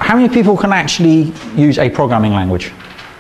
how many people can actually use a programming language?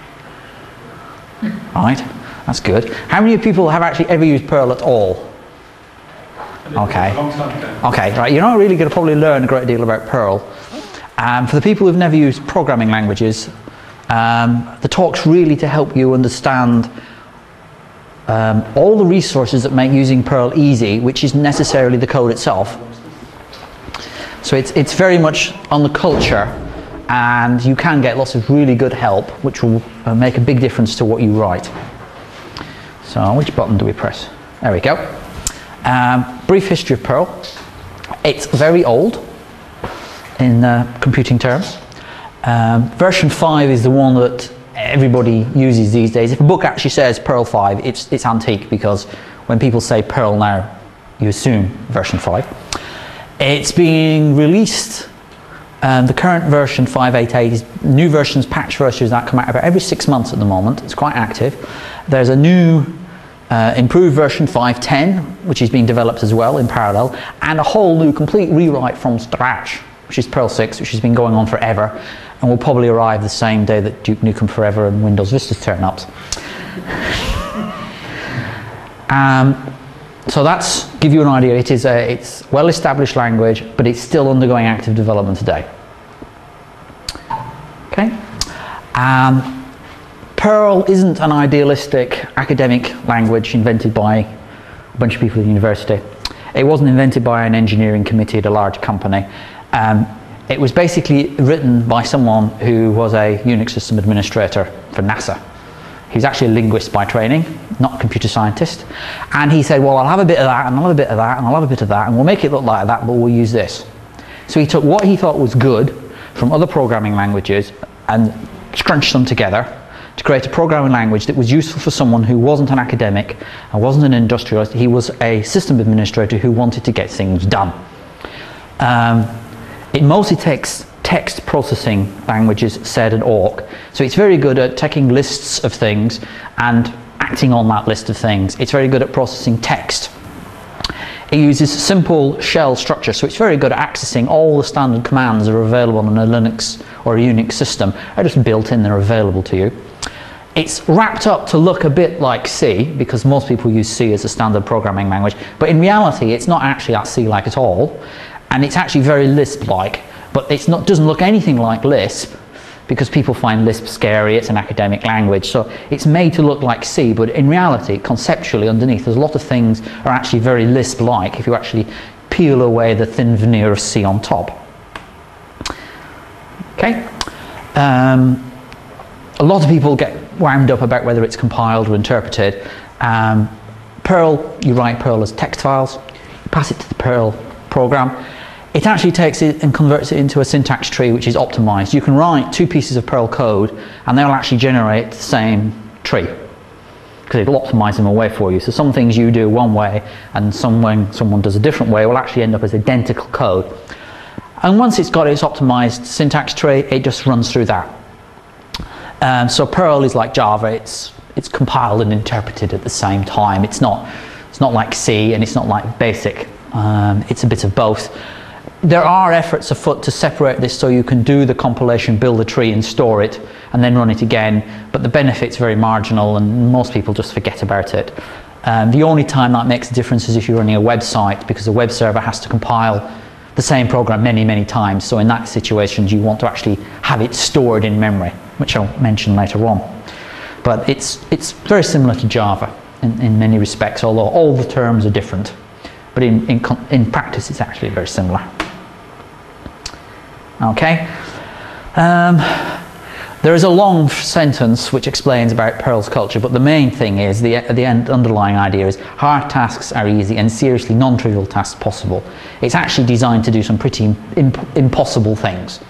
Right, that's good. How many people have actually ever used Perl at all? Okay. Okay, right. You're not really going to probably learn a great deal about Perl. For the people who've never used programming languages, the talk's really to help you understand all the resources that make using Perl easy, which isn't necessarily the code itself. So it's very much on the culture, and you can get lots of really good help, which will make a big difference to what you write. So which button do we press? There we go. Brief history of Perl. It's very old in computing terms. Version 5 is the one that everybody uses these days. If a book actually says Perl 5, it's antique, because when people say Perl now, you assume version 5. It's being released, the current version 5.8.8 is new versions, patch versions that come out about every 6 months at the moment. It's quite active. There's a new improved version 5.10, which is being developed as well in parallel, and a whole new complete rewrite from scratch, which is Perl 6, which has been going on forever and will probably arrive the same day that Duke Nukem Forever and Windows Vista turn up. So that's give you an idea. It's well-established language, but it's still undergoing active development today. Okay. Perl isn't an idealistic academic language invented by a bunch of people at the university. It wasn't invented by an engineering committee at a large company. It was basically written by someone who was a Unix system administrator for NASA. He was actually a linguist by training, not a computer scientist. And he said, well, I'll have a bit of that, and I'll have a bit of that, and I'll have a bit of that, and we'll make it look like that, but we'll use this. So he took what he thought was good from other programming languages and scrunched them together to create a programming language that was useful for someone who wasn't an academic and wasn't an industrialist. He was a system administrator who wanted to get things done. It mostly takes text processing languages, sed and awk. So it's very good at taking lists of things and acting on that list of things. It's very good at processing text. It uses simple shell structure, so it's very good at accessing all the standard commands that are available on a Linux or a Unix system. They're just built in, they're available to you. It's wrapped up to look a bit like C, because most people use C as a standard programming language, but in reality it's not actually that C-like at all, and it's actually very Lisp-like. But it's not, doesn't look anything like Lisp, because people find Lisp scary. It's an academic language, so it's made to look like C, but in reality, conceptually underneath, there's a lot of things are actually very Lisp-like if you actually peel away the thin veneer of C on top. Okay. A lot of people get wound up about whether it's compiled or interpreted. Perl, you write Perl as text files, you pass it to the Perl program. It actually takes it and converts it into a syntax tree which is optimized. You can write two pieces of Perl code and they'll actually generate the same tree, because it'll optimize them away for you. So some things you do one way and when someone does a different way will actually end up as identical code. And once it's got its optimized syntax tree, it just runs through that. So Perl is like Java. It's compiled and interpreted at the same time. It's not like C and it's not like BASIC. It's a bit of both. There are efforts afoot to separate this so you can do the compilation, build a tree and store it and then run it again, but the benefit's very marginal and most people just forget about it. The only time that makes a difference is if you're running a website, because a web server has to compile the same program many times. So in that situation you want to actually have it stored in memory, which I'll mention later on. But it's very similar to Java in many respects, although all the terms are different. But in practice it's actually very similar. Okay. There is a long sentence which explains about Perl's culture, but the main thing is, the underlying idea is hard tasks are easy and seriously non-trivial tasks possible. It's actually designed to do some pretty impossible things.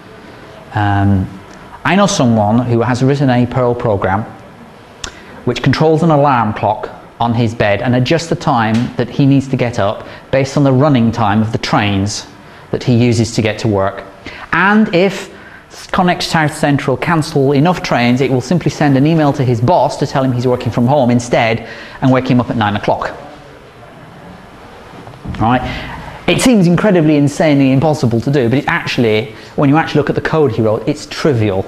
I know someone who has written a Perl program which controls an alarm clock on his bed and adjusts the time that he needs to get up based on the running time of the trains that he uses to get to work. And if Connect South Central cancel enough trains, it will simply send an email to his boss to tell him he's working from home instead and wake him up at 9 o'clock. Right? It seems incredibly insanely impossible to do, but it actually, when you actually look at the code he wrote, it's trivial.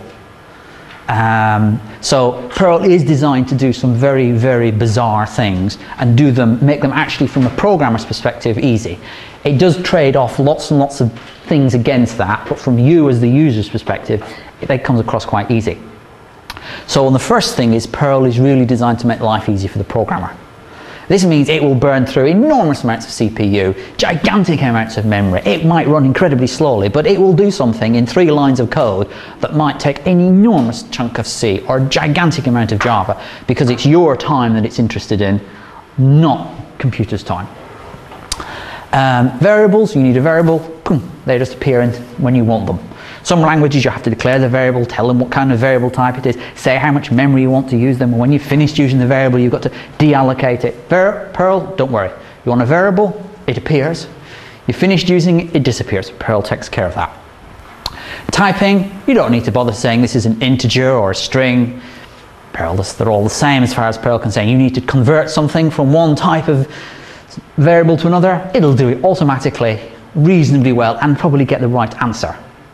So Perl is designed to do some very, very bizarre things and make them actually, from a programmer's perspective, easy. It does trade off lots and lots of things against that, but from you as the user's perspective, it comes across quite easy. So the first thing is Perl is really designed to make life easy for the programmer. This means it will burn through enormous amounts of CPU, gigantic amounts of memory. It might run incredibly slowly, but it will do something in 3 lines of code that might take an enormous chunk of C or a gigantic amount of Java, because it's your time that it's interested in, not computer's time. Variables, you need a variable, boom, they just appear when you want them. Some languages you have to declare the variable, tell them what kind of variable type it is, say how much memory you want to use them, and when you've finished using the variable you've got to deallocate it. Perl, don't worry. You want a variable, it appears. You've finished using it, it disappears. Perl takes care of that. Typing, you don't need to bother saying this is an integer or a string. Perl, they're all the same as far as Perl can say. You need to convert something from one type of variable to another, it'll do it automatically, reasonably well, and probably get the right answer.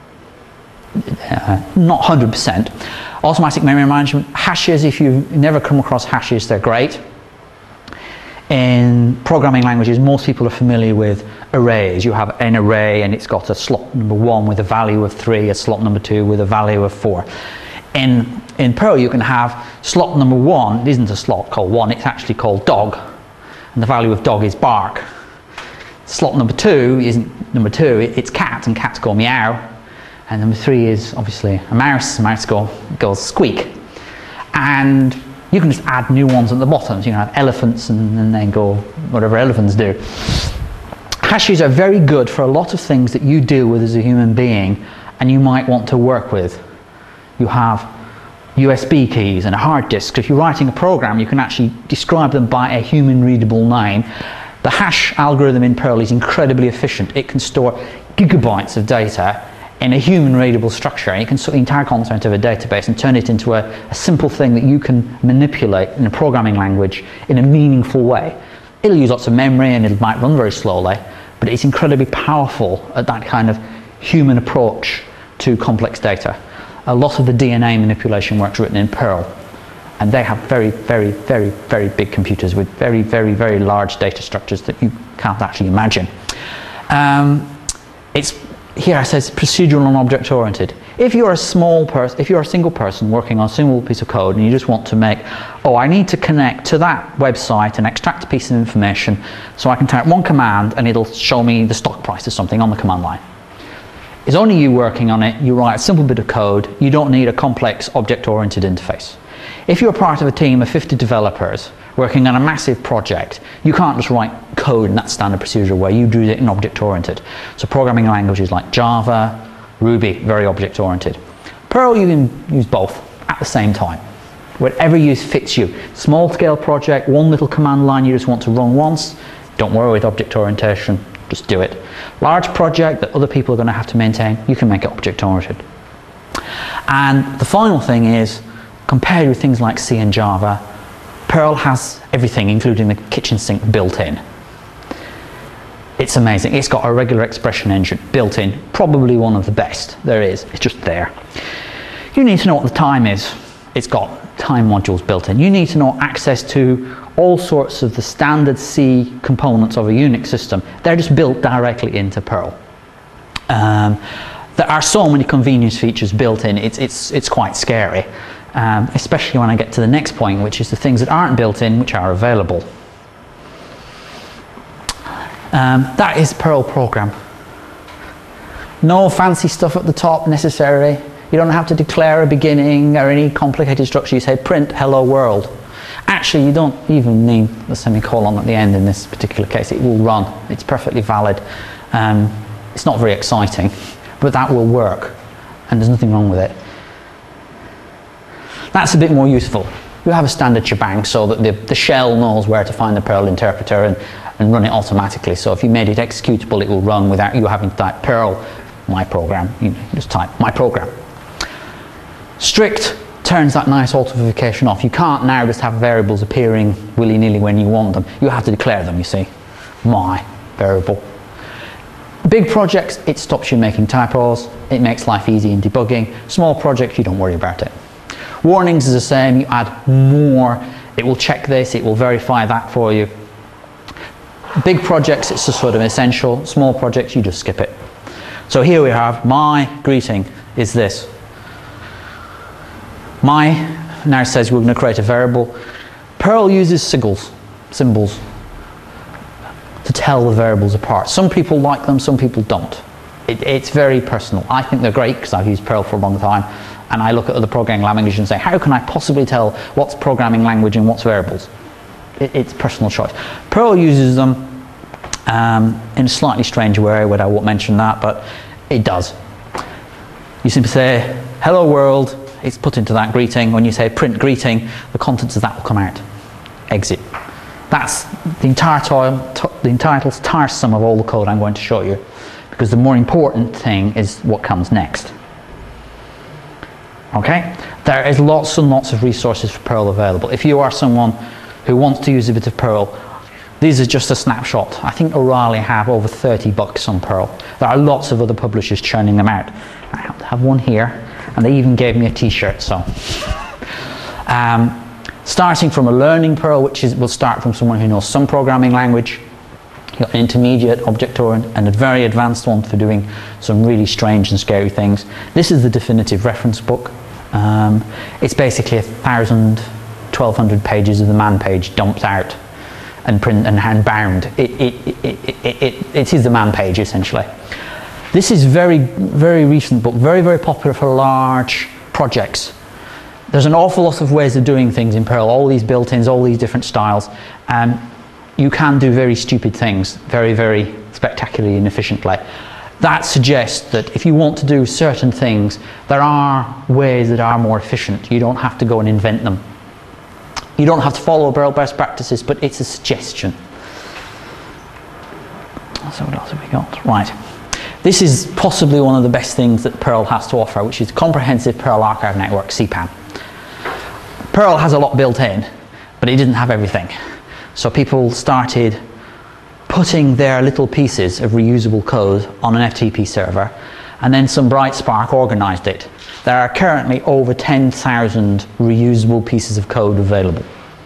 Not 100%. Automatic memory management, hashes, if you've never come across hashes, they're great. In programming languages, most people are familiar with arrays. You have an array and it's got a slot number 1 with a value of 3, a slot number 2 with a value of 4. In Perl you can have slot number 1, it isn't a slot called 1, it's actually called dog, and the value of dog is bark. Slot number 2 isn't number 2, it's cat, and cats go meow. And number 3 is obviously a mouse goes squeak. And you can just add new ones at the bottom. So you can have elephants and then go whatever elephants do. Hashes are very good for a lot of things that you deal with as a human being and you might want to work with. You have USB keys and a hard disk. If you're writing a program, you can actually describe them by a human readable name. The hash algorithm in Perl is incredibly efficient. It can store gigabytes of data in a human readable structure, and you can store the entire content of a database and turn it into a simple thing that you can manipulate in a programming language in a meaningful way. It'll use lots of memory and it might run very slowly, but it's incredibly powerful at that kind of human approach to complex data. A lot of the DNA manipulation work's written in Perl, and they have very, very, very, very big computers with very, very, very large data structures that you can't actually imagine. Here it says procedural and object oriented. If you're a single person working on a single piece of code and you just want to make, I need to connect to that website and extract a piece of information so I can type one command and it'll show me the stock price of something on the command line. It's only you working on it, you write a simple bit of code, you don't need a complex object oriented interface. If you're part of a team of 50 developers working on a massive project, you can't just write code in that standard procedural way, you do it in object-oriented. So programming languages like Java, Ruby, very object-oriented. Perl, you can use both at the same time. Whatever use fits you. Small-scale project, one little command line you just want to run once, don't worry with object orientation, just do it. Large project that other people are going to have to maintain, you can make it object-oriented. And the final thing is, compared with things like C and Java, Perl has everything, including the kitchen sink, built in. It's amazing. It's got a regular expression engine built in, probably one of the best there is. It's just there. You need to know what the time is. It's got time modules built in. You need to know access to all sorts of the standard C components of a Unix system. They're just built directly into Perl. There are so many convenience features built in, it's quite scary. Especially when I get to the next point, which is the things that aren't built in, which are available. That is Perl program. No fancy stuff at the top necessarily. You don't have to declare a beginning or any complicated structure. You say print hello world. Actually, you don't even need the semicolon at the end in this particular case. It will run. It's perfectly valid. It's not very exciting, but that will work, and there's nothing wrong with it. That's a bit more useful. You have a standard shebang so that the shell knows where to find the Perl interpreter and run it automatically. So if you made it executable, it will run without you having to type Perl, my program. You just type my program. Strict turns that nice authentication off. You can't now just have variables appearing willy-nilly when you want them. You have to declare them, you see. My variable. Big projects, it stops you making typos, it makes life easy in debugging. Small projects, you don't worry about it. Warnings is the same, you add more, it will check this, it will verify that for you. Big projects, it's just sort of essential. Small projects, you just skip it. So here we have, my greeting is this. My now says we're going to create a variable. Perl uses symbols to tell the variables apart. Some people like them, some people don't. It's very personal. I think they're great because I've used Perl for a long time, and I look at other programming languages and say, how can I possibly tell what's programming language and what's variables? It's personal choice. Perl uses them in a slightly strange way, but I won't mention that, but it does. You simply say, hello world, it's put into that greeting. When you say print greeting, the contents of that will come out. Exit. That's the entire sum of all the code I'm going to show you, because the more important thing is what comes next. Okay? There is lots and lots of resources for Perl available. If you are someone who wants to use a bit of Perl, these are just a snapshot. I think O'Reilly have over 30 books on Perl. There are lots of other publishers churning them out. I happen to have one here, and they even gave me a t-shirt, so. Starting from a learning Perl, which will start from someone who knows some programming language. You've got an intermediate, object-oriented, and a very advanced one for doing some really strange and scary things. This is the definitive reference book. It's basically 1,000, 1,200 pages of the man page dumped out and print and hand bound. It is the man page essentially. This is very, very recent book, very, very popular for large projects. There's an awful lot of ways of doing things in Perl, all these built-ins, all these different styles. You can do very stupid things, very, very spectacularly and efficiently. That suggests that if you want to do certain things, there are ways that are more efficient. You don't have to go and invent them. You don't have to follow Perl best practices, but it's a suggestion. So what else have we got? Right. This is possibly one of the best things that Perl has to offer, which is Comprehensive Perl Archive Network, CPAN. Perl has a lot built in, but it didn't have everything. So people started putting their little pieces of reusable code on an FTP server, and then some bright spark organized it. There are currently over 10,000 reusable pieces of code available.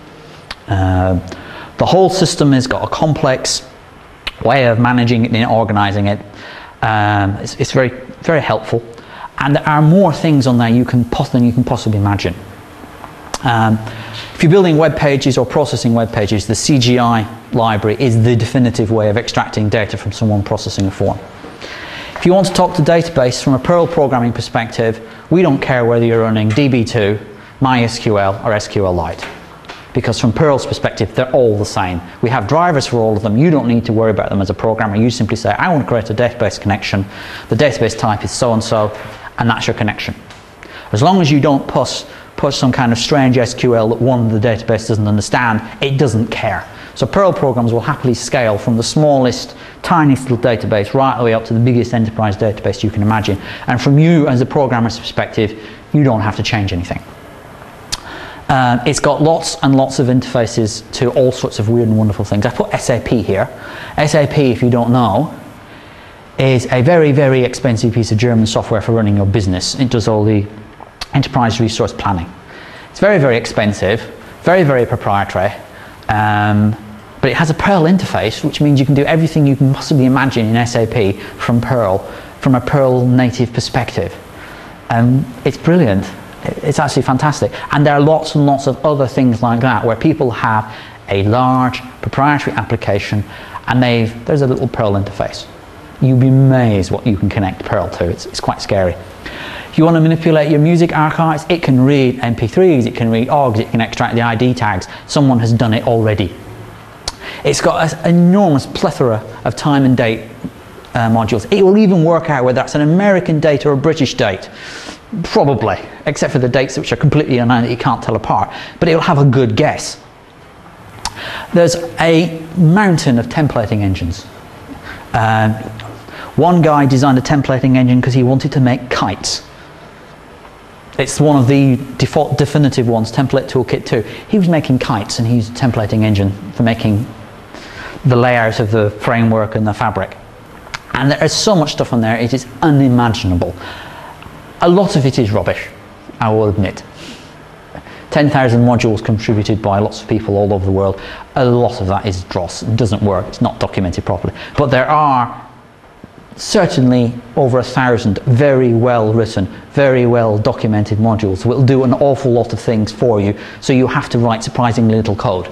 The whole system has got a complex way of managing it and organizing it. It's very, very helpful, and there are more things on there than you can possibly imagine. If you're building web pages or processing web pages, the CGI library is the definitive way of extracting data from someone processing a form. If you want to talk to database from a Perl programming perspective, we don't care whether you're running DB2, MySQL, or SQLite, because from Perl's perspective, they're all the same. We have drivers for all of them. You don't need to worry about them as a programmer. You simply say, I want to create a database connection. The database type is so-and-so, and that's your connection. As long as you don't push some kind of strange SQL that one of the database doesn't understand, it doesn't care. So Perl programs will happily scale from the smallest, tiniest little database right the way up to the biggest enterprise database you can imagine. And from you as a programmer's perspective, you don't have to change anything. It's got lots and lots of interfaces to all sorts of weird and wonderful things. I put SAP here. SAP, if you don't know, is a very, very expensive piece of German software for running your business. It does all the enterprise resource planning. It's very, very expensive, very, very proprietary, but it has a Perl interface, which means you can do everything you can possibly imagine in SAP from Perl, from a Perl native perspective. It's brilliant. It's actually fantastic. And there are lots and lots of other things like that where people have a large proprietary application and there's a little Perl interface. You'll be amazed what you can connect Perl to. It's quite scary. If you want to manipulate your music archives, it can read MP3s, it can read OGs, it can extract the ID tags. Someone has done it already. It's got an enormous plethora of time and date modules. It will even work out whether that's an American date or a British date. Probably, except for the dates which are completely unknown that you can't tell apart. But it will have a good guess. There's a mountain of templating engines. One guy designed a templating engine because he wanted to make kites. It's one of the default definitive ones, Template Toolkit 2. He was making kites and he used a templating engine for making the layout of the framework and the fabric. And there is so much stuff on there, it is unimaginable. A lot of it is rubbish, I will admit. 10,000 modules contributed by lots of people all over the world. A lot of that is dross. It doesn't work. It's not documented properly. But there are certainly over 1,000 very well written, very well documented modules that will do an awful lot of things for you. So you have to write surprisingly little code.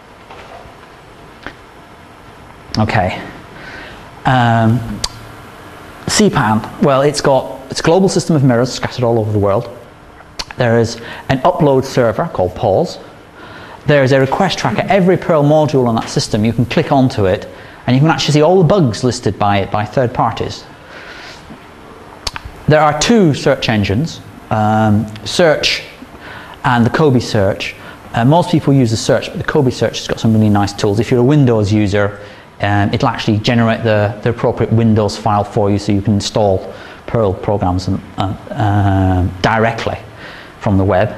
Okay. cPan. Well, it's a global system of mirrors scattered all over the world. There is an upload server called Pause. There is a request tracker. Every Perl module on that system, you can click onto it and you can actually see all the bugs listed by it by third parties. There are two search engines, Search and the Kobe Search. Most people use the Search, but the Kobe Search has got some really nice tools. If you're a Windows user, it'll actually generate the appropriate Windows file for you so you can install Perl programs directly from the web.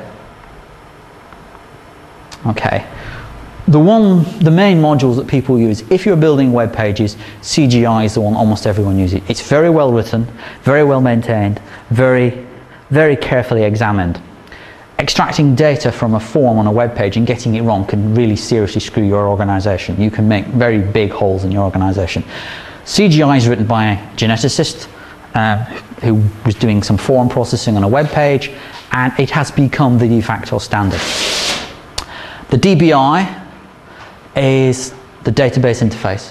Okay. The main modules that people use, if you're building web pages, CGI is the one almost everyone uses. It's very well written, very well maintained, very, very carefully examined. Extracting data from a form on a web page and getting it wrong can really seriously screw your organization. You can make very big holes in your organization. CGI is written by a geneticist who was doing some form processing on a web page, and it has become the de facto standard. The DBI is the database interface.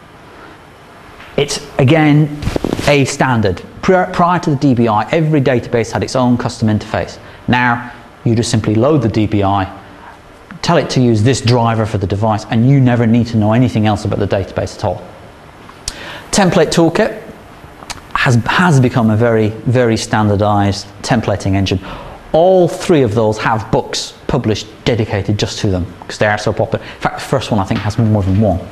It's again a standard. Prior to the DBI, every database had its own custom interface. Now you just simply load the DBI, tell it to use this driver for the device, and you never need to know anything else about the database at all. Template Toolkit has become a very, very standardized templating engine. All three of those have books published dedicated just to them because they are so popular. In fact, the first one I think has more than one.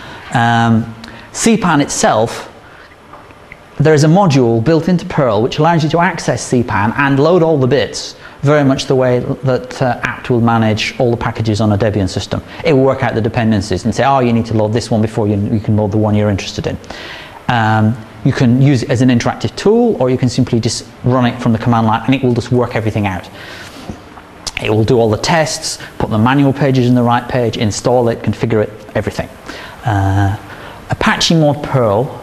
cPan itself, there is a module built into Perl which allows you to access cPan and load all the bits very much the way that apt will manage all the packages on a Debian system. It will work out the dependencies and say, oh, you need to load this one before you can load the one you're interested in. You can use it as an interactive tool, or you can simply just run it from the command line and it will just work everything out. It will do all the tests, put the manual pages in the right page, install it, configure it, everything. Apache Mod Perl.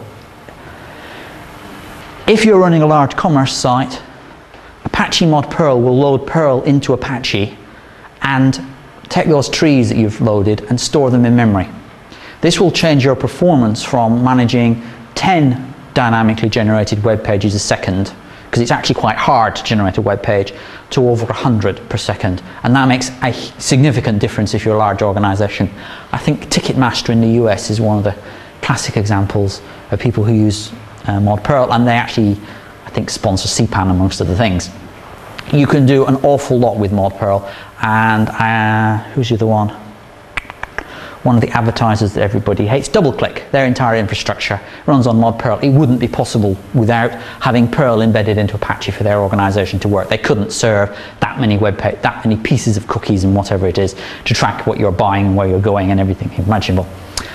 If you're running a large commerce site, Apache Mod Perl will load Perl into Apache and take those trees that you've loaded and store them in memory. This will change your performance from managing 10 dynamically generated web pages a second, because it's actually quite hard to generate a web page, to over 100 per second, and that makes a significant difference if you're a large organization. I think Ticketmaster in the US is one of the classic examples of people who use Mod Perl, and they actually, I think, sponsor cPan amongst other things. You can do an awful lot with Mod Perl, and who's the other one? One of the advertisers that everybody hates, DoubleClick. Their entire infrastructure runs on Mod Perl. It wouldn't be possible without having Perl embedded into Apache for their organization to work. They couldn't serve that many web pages, that many pieces of cookies and whatever it is to track what you're buying and where you're going and everything imaginable.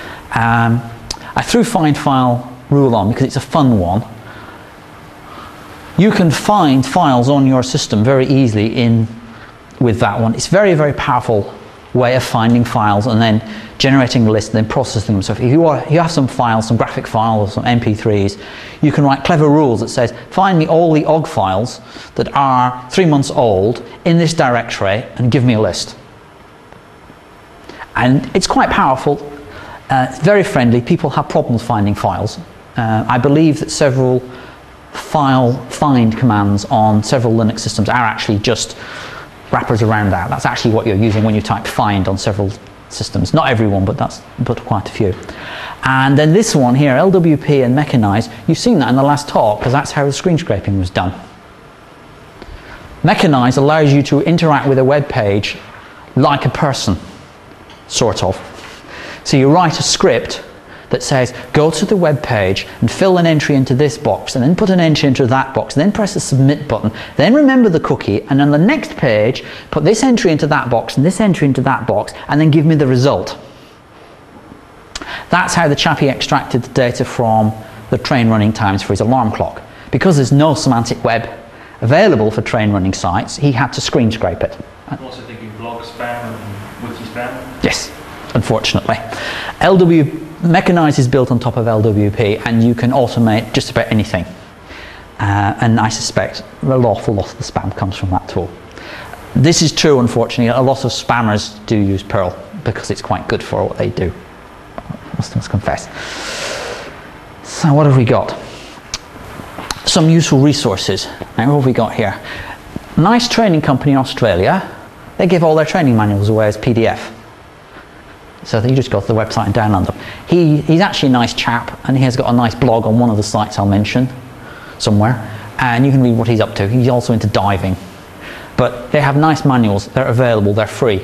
I threw find file rule on because it's a fun one. You can find files on your system very easily with that one. It's very, very powerful way of finding files and then generating a list and then processing them. So if you have some files, some graphic files, some MP3s, you can write clever rules that says, find me all the OGG files that are 3 months old in this directory and give me a list. And it's quite powerful, it's very friendly. People have problems finding files. I believe that several file find commands on several Linux systems are actually just wrappers around that. That's actually what you're using when you type find on several systems. Not everyone, but quite a few. And then this one here, LWP and Mechanize, you've seen that in the last talk because that's how the screen scraping was done. Mechanize allows you to interact with a web page like a person, sort of. So you write a script that says, go to the web page and fill an entry into this box, and then put an entry into that box, and then press the submit button, then remember the cookie, and on the next page, put this entry into that box, and this entry into that box, and then give me the result. That's how the chappie extracted the data from the train running times for his alarm clock. Because there's no semantic web available for train running sites, he had to screen scrape it. I'm also thinking blog spam and wiki spam. Yes, unfortunately. Mechanize is built on top of LWP, and you can automate just about anything. And I suspect an awful lot of the spam comes from that tool. This is true, unfortunately. A lot of spammers do use Perl because it's quite good for what they do. Must confess. So what have we got? Some useful resources. Now, what have we got here? Nice training company in Australia. They give all their training manuals away as PDF. So you just go to the website and download them. He's actually a nice chap, and he has got a nice blog on one of the sites I'll mention somewhere, and you can read what he's up to. He's also into diving. But they have nice manuals. They're available. They're free.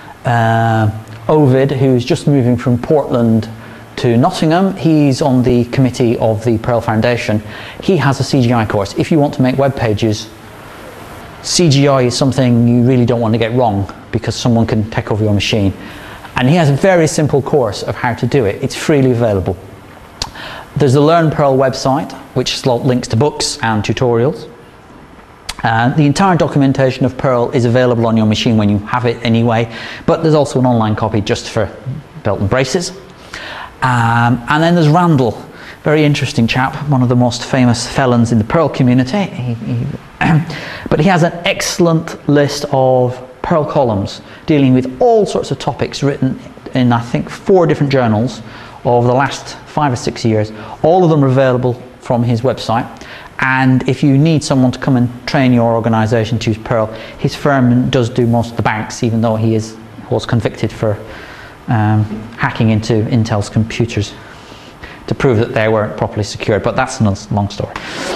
Ovid, who's just moving from Portland to Nottingham, he's on the committee of the Perl Foundation. He has a CGI course. If you want to make web pages, CGI is something you really don't want to get wrong because someone can take over your machine. And he has a very simple course of how to do it. It's freely available. There's the Learn Perl website, which links to books and tutorials. The entire documentation of Perl is available on your machine when you have it anyway, but there's also an online copy just for belt and braces. And then there's Randall, very interesting chap, one of the most famous felons in the Perl community. But he has an excellent list of Perl columns dealing with all sorts of topics written in, I think, 4 different journals over the last 5 or 6 years. All of them are available from his website. And if you need someone to come and train your organisation to use Perl, his firm does do most of the banks, even though he was convicted for hacking into Intel's computers to prove that they weren't properly secured. But that's another long story.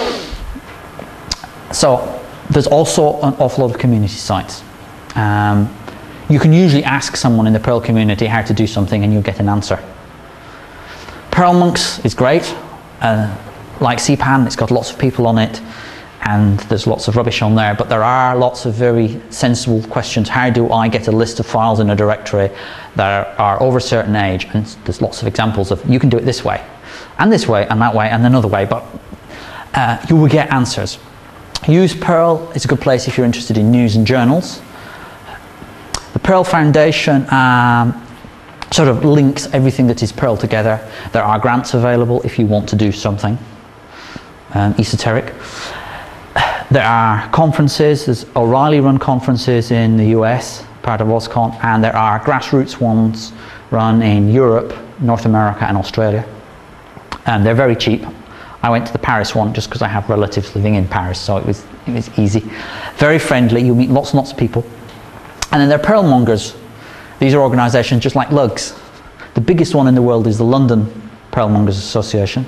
So there's also an awful lot of community sites. You can usually ask someone in the Perl community how to do something and you'll get an answer. Perl Monks is great. Like CPAN, it's got lots of people on it and there's lots of rubbish on there, but there are lots of very sensible questions. How do I get a list of files in a directory that are over a certain age? And there's lots of examples of you can do it this way and that way and another way, but you will get answers. Use Perl is a good place if you're interested in news and journals. The Perl Foundation sort of links everything that is Perl together. There are grants available if you want to do something esoteric. There are conferences. There's O'Reilly run conferences in the US, part of OSCON, and there are grassroots ones run in Europe, North America and Australia. And they're very cheap. I went to the Paris one just because I have relatives living in Paris, so it was easy. Very friendly. You'll meet lots and lots of people. And then there are Perl Mongers. These are organisations just like Lugs. The biggest one in the world is the London Perl Mongers Association.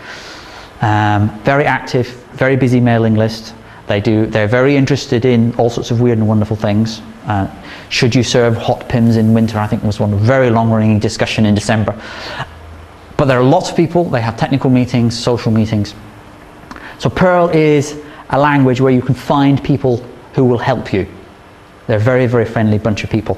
Very active, very busy mailing list. They're very interested in all sorts of weird and wonderful things. Should you serve hot PIMs in winter? I think was one very long-running discussion in December. But there are lots of people. They have technical meetings, social meetings. So Perl is a language where you can find people who will help you. They're a very, very friendly bunch of people.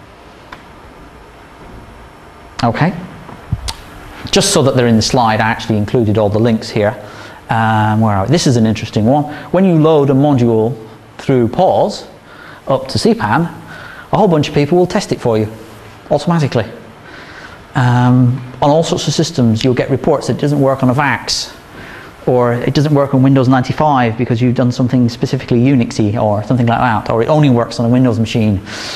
Okay. Just so that they're in the slide, I actually included all the links here. Where are we? This is an interesting one. When you load a module through PAWS up to CPAN, a whole bunch of people will test it for you automatically. On all sorts of systems, you'll get reports that it doesn't work on a VAX, or it doesn't work on Windows 95 because you've done something specifically Unixy or something like that, or it only works on a Windows machine.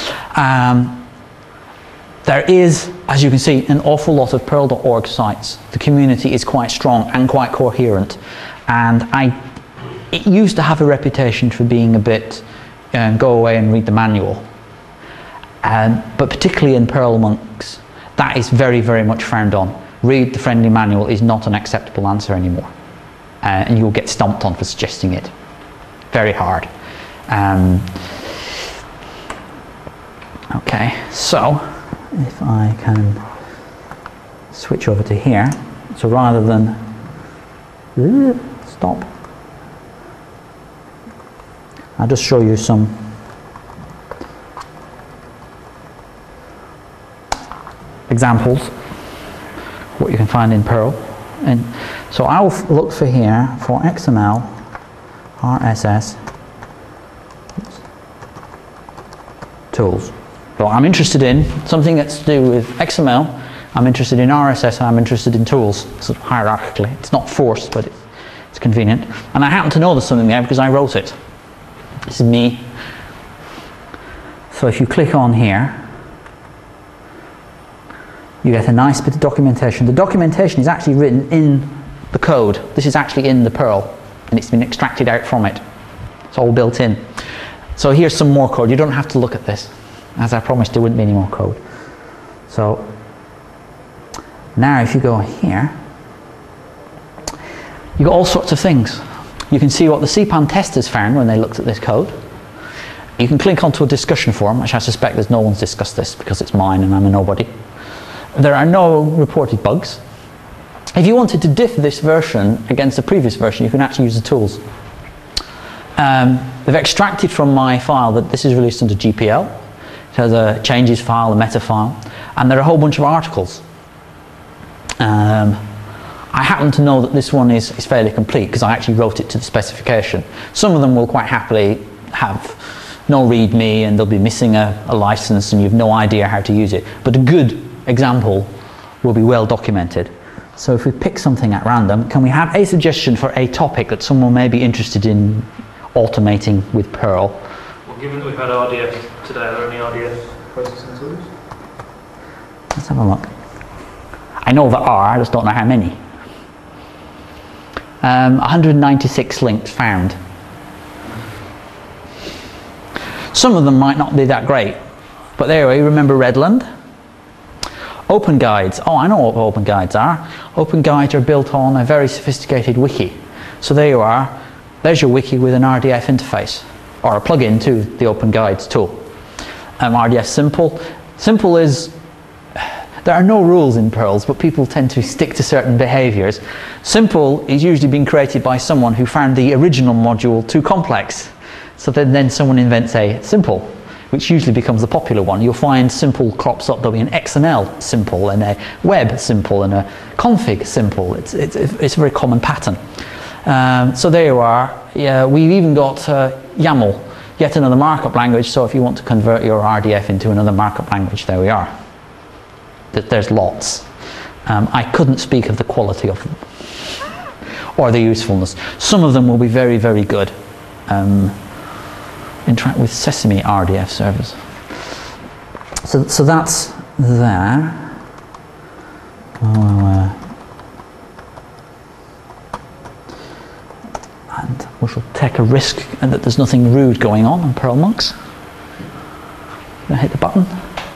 There is, as you can see, an awful lot of Perl.org sites. The community is quite strong and quite coherent, and it used to have a reputation for being a bit go away and read the manual, but particularly in Perl Monks, that is very, very much frowned on. Read the friendly manual is not an acceptable answer anymore, and you'll get stomped on for suggesting it. Very hard. Okay, so if I can switch over to here, so rather than stop, I'll just show you some examples what you can find in Perl. And So I'll look for here for XML, RSS tools. So I'm interested in something that's to do with XML, I'm interested in RSS, and I'm interested in tools, sort of hierarchically. It's not forced, but it's convenient. And I happen to know there's something there because I wrote it. This is me. So if you click on here, you get a nice bit of documentation. The documentation is actually written in the code. This is actually in the Perl, and it's been extracted out from it. It's all built in. So here's some more code. You don't have to look at this. As I promised, there wouldn't be any more code. So now if you go here, you got all sorts of things. You can see what the CPAN testers found when they looked at this code. You can click onto a discussion forum, which I suspect there's no one's discussed this because it's mine and I'm a nobody. There are no reported bugs. If you wanted to diff this version against the previous version, you can actually use the tools. They've extracted from my file that this is released under GPL. It has a changes file, a meta file, and there are a whole bunch of articles. I happen to know that this one is fairly complete because I actually wrote it to the specification. Some of them will quite happily have no README and they'll be missing a license and you've no idea how to use it. But a good example will be well documented. So if we pick something at random, can we have a suggestion for a topic that someone may be interested in automating with Perl? Well, given that we've had RDF today, are there any RDF processing tools? Let's have a look. I know there are, I just don't know how many. 196 links found. Some of them might not be that great, but there you remember Redland? Open Guides. Oh, I know what Open Guides are. Open Guides are built on a very sophisticated wiki. So there you are. There's your wiki with an RDF interface, or a plugin to the Open Guides tool. RDF Simple. Simple is, there are no rules in Perls, but people tend to stick to certain behaviors. Simple is usually being created by someone who found the original module too complex. So then someone invents a simple, which usually becomes the popular one. You'll find simple crops up. There'll be an XML simple and a web simple and a config simple. It's a very common pattern. So there you are. Yeah, we've even got YAML, yet another markup language. So if you want to convert your RDF into another markup language, there we are. There's lots. I couldn't speak of the quality of them or the usefulness. Some of them will be very, very good. Interact with Sesame RDF servers. So that's there. And we shall take a risk and that there's nothing rude going on Perl Monks. Gonna hit the button.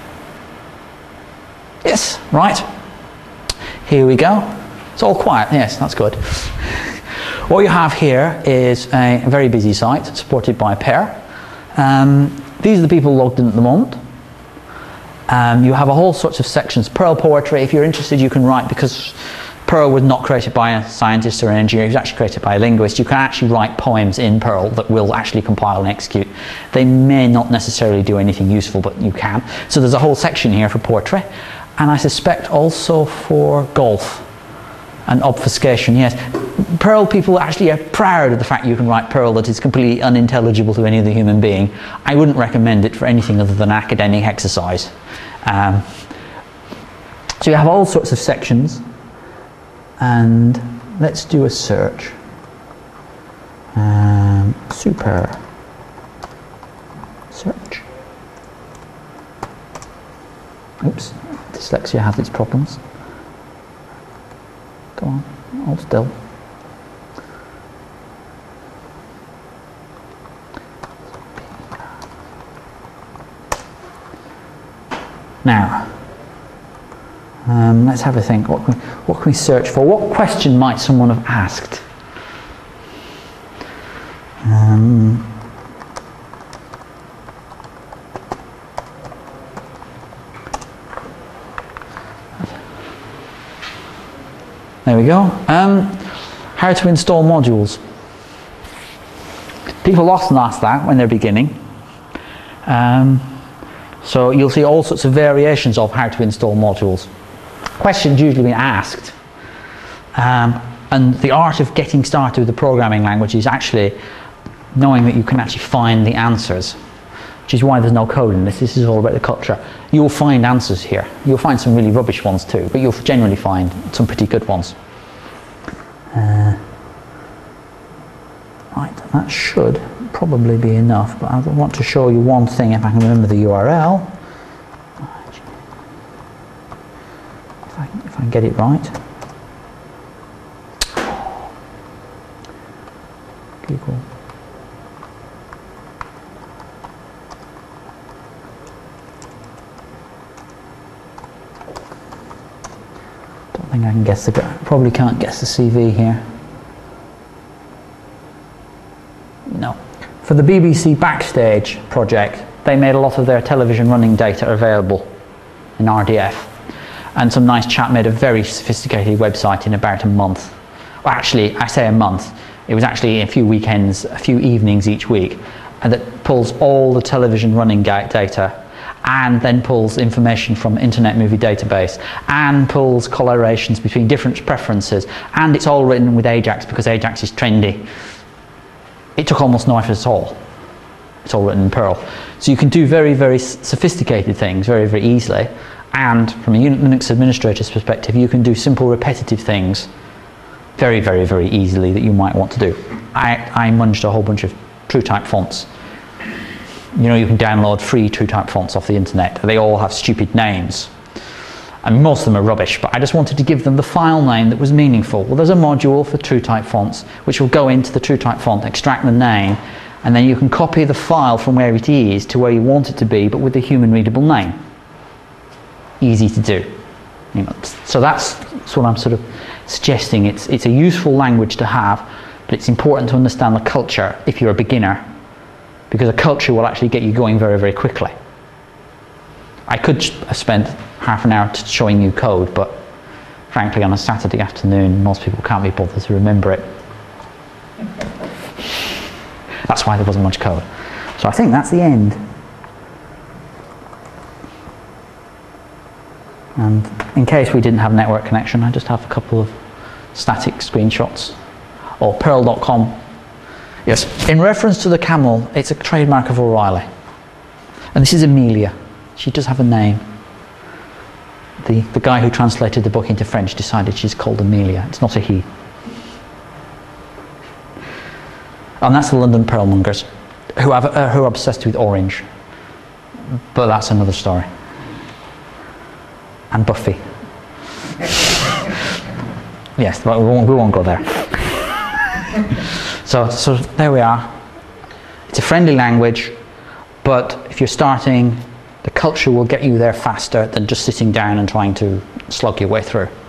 Yes, right. Here we go. It's all quiet. Yes, that's good. What you have here is a very busy site supported by Pair. These are the people logged in at the moment. You have a whole sorts of sections. Perl poetry, if you're interested, you can write, because Perl was not created by a scientist or an engineer, it was actually created by a linguist. You can actually write poems in Perl that will actually compile and execute. They may not necessarily do anything useful, but you can. So there's a whole section here for poetry, and I suspect also for golf and obfuscation, yes. Perl people actually are proud of the fact you can write Perl that is completely unintelligible to any other human being. I wouldn't recommend it for anything other than academic exercise. So you have all sorts of sections, and let's do a search. Super search. Oops, dyslexia has its problems. Go on, hold still. Now, let's have a think. What can we search for? What question might someone have asked? There we go. How to install modules. People often ask that when they're beginning. So you'll see all sorts of variations of how to install modules. Questions usually being asked. And the art of getting started with the programming language is actually knowing that you can actually find the answers, which is why there's no code in this. This is all about the culture. You'll find answers here. You'll find some really rubbish ones too, but you'll generally find some pretty good ones. Right, that should probably be enough, but I want to show you one thing if I can remember the URL. If I can get it right. Google. Don't think I can guess the, probably can't guess the CV here. No. For the BBC Backstage project, they made a lot of their television running data available in RDF. And some nice chap made a very sophisticated website in about a month. Well, actually, I say a month. It was actually a few weekends, a few evenings each week, and that pulls all the television running data, and then pulls information from Internet Movie Database, and pulls correlations between different preferences, and it's all written with Ajax because Ajax is trendy. It took almost no effort at all. It's all written in Perl. So you can do very, very sophisticated things very, very easily, and from a Linux administrator's perspective, you can do simple repetitive things very, very, very easily that you might want to do. I munged a whole bunch of TrueType fonts. You know, you can download free TrueType fonts off the internet. They all have stupid names. And most of them are rubbish, but I just wanted to give them the file name that was meaningful. Well, there's a module for TrueType fonts, which will go into the TrueType font, extract the name, and then you can copy the file from where it is to where you want it to be, but with the human readable name. Easy to do. You know, so that's what I'm sort of suggesting. It's a useful language to have, but it's important to understand the culture if you're a beginner, because a culture will actually get you going very, very quickly. I could have spent half an hour showing you code, but frankly on a Saturday afternoon most people can't be bothered to remember it. That's why there wasn't much code. So I think that's the end. And in case we didn't have network connection, I just have a couple of static screenshots. Or Perl.com. Yes, in reference to the camel, it's a trademark of O'Reilly. And this is Amelia. She does have a name. The guy who translated the book into French decided she's called Amelia. It's not a he. And that's the London Perlmongers, who are obsessed with orange. But that's another story. And Buffy. Yes, but we won't go there. So there we are. It's a friendly language, but if you're starting, the culture will get you there faster than just sitting down and trying to slog your way through.